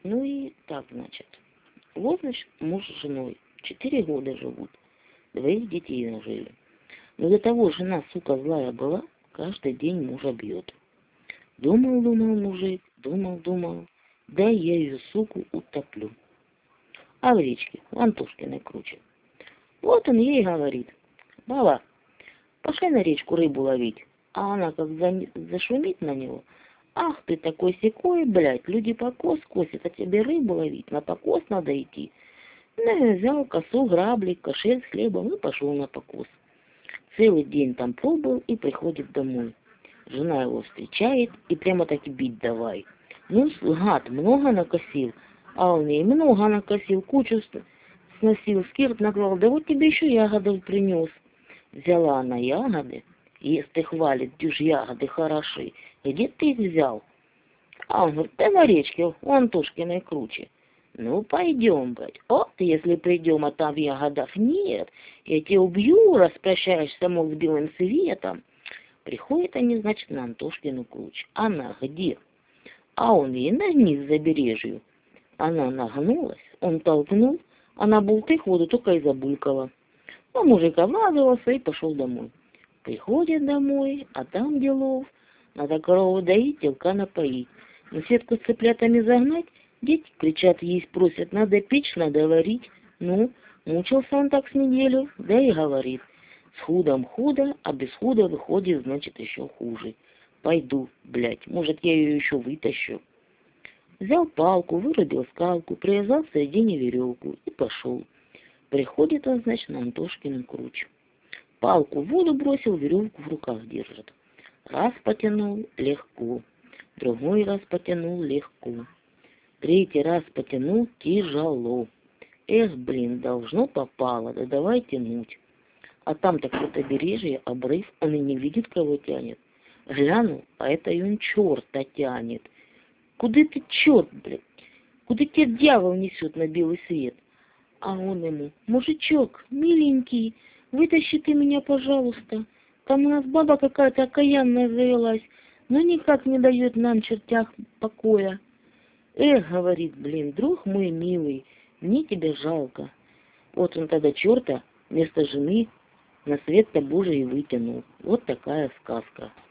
Ну и так, значит. Вот, значит, муж с женой 4 года живут, 2 детей нажили. Но до того жена, сука, злая была, каждый день мужа бьет. Думал мужик, думал, да я ее, суку, утоплю. А в речке, в Антошкиной круче. Вот он ей говорит: баба, пошли на речку рыбу ловить. А она как зашумит на него: ах ты такой секой, блядь, люди покос косят, а тебе рыбу ловить, на покос надо идти. Ну, взял косу, грабли, кошель с хлебом и пошел на покос. Целый день там пробыл и приходит домой. Жена его встречает и прямо таки бить давай. Ну, гад, много накосил. А он ей много накосил, кучу сносил, скирт наклал. Да вот тебе еще ягодов принес. Взяла она ягоды, если хвалит, дюж ягоды хороши. Где ты их взял? А он говорит: да на речке, у Антошкиной круче. Ну, пойдем, блядь. Вот, если придем, а там ягодов нет, я тебя убью, распрощаешься, мол, с белым светом. Приходят они, значит, на Антошкину круче. Она где? А он ей нагнись за бережью. Она нагнулась, он толкнул, она бултых воду только и забулькала. А мужик обрадовался и пошел домой. Приходит домой, а там делов. Надо корову доить, телка напоить. На сетку с цыплятами загнать, дети кричат, есть просят, надо печь, надо варить. Ну, мучился он так с неделю, да и говорит: с худом худо, а без худа выходит, значит, еще хуже. Пойду, блядь, может, я ее еще вытащу. Взял палку, вырубил скалку, привязал в середине веревку и пошел. Приходит он, значит, на Антошкину кручу. Палку в воду бросил, веревку в руках держит. Раз потянул — легко, другой раз потянул — легко, третий раз потянул — тяжело. Эх, блин, должно попало, да давай тянуть. А там так вот побережье, обрыв, он и не видит, кого тянет. Глянул, а это и он черта тянет. Куда ты, черт, блядь? Куда тебя дьявол несет на белый свет? А он ему: мужичок, миленький, вытащи ты меня, пожалуйста. Там у нас баба какая-то окаянная завелась, но никак не дает нам, чертях, покоя. Эх, говорит, блин, друг мой милый, мне тебя жалко. Вот он тогда черта вместо жены на свет-то Божий вытянул. Вот такая сказка.